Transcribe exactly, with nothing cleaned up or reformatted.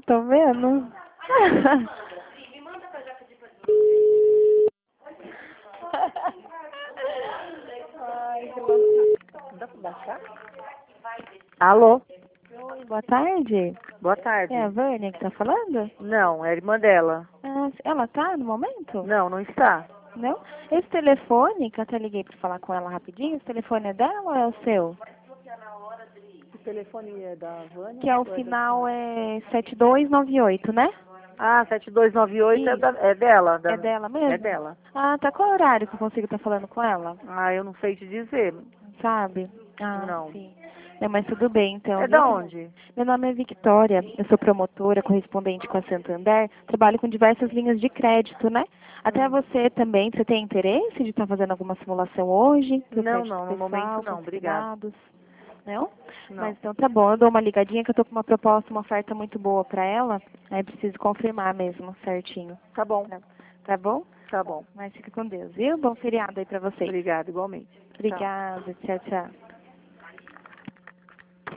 Tô vendo. Ai, que loucura. Dá pra baixar? Alô? Oi, boa tarde. Boa tarde. É a Vânia que tá falando? Não, é a irmã dela. Ah, ela tá no momento? Não, não está. Não? Esse telefone, que eu até liguei pra falar com ela rapidinho, esse telefone é dela ou é o seu? O telefone é da Vânia? Que é o ou é da final senhora? é sete dois nove oito, né? Ah, sete dois nove oito é, Isso. da, é dela. Da, É dela é mesmo? dela. Ah, tá. Qual horário que eu consigo estar falando com ela? Ah, eu não sei te dizer. Sabe? Ah, Não. sim. Não, mas tudo bem, então, É da viu? onde? Meu nome é Victoria, eu sou promotora, correspondente com a Santander, trabalho com diversas linhas de crédito, né? Até Hum. você também, você tem interesse de estar fazendo alguma simulação hoje? Do Não, crédito não, no momento pessoal, não, obrigado. consignados? Não? Não. Mas então tá bom, eu dou uma ligadinha que eu tô com uma proposta, uma oferta muito boa pra ela, aí preciso confirmar mesmo, certinho. Tá bom, Tá, tá bom? tá bom. Mas fica com Deus, viu? Bom feriado aí pra vocês. Obrigado, igualmente. Tchau. Obrigada, tchau, tchau.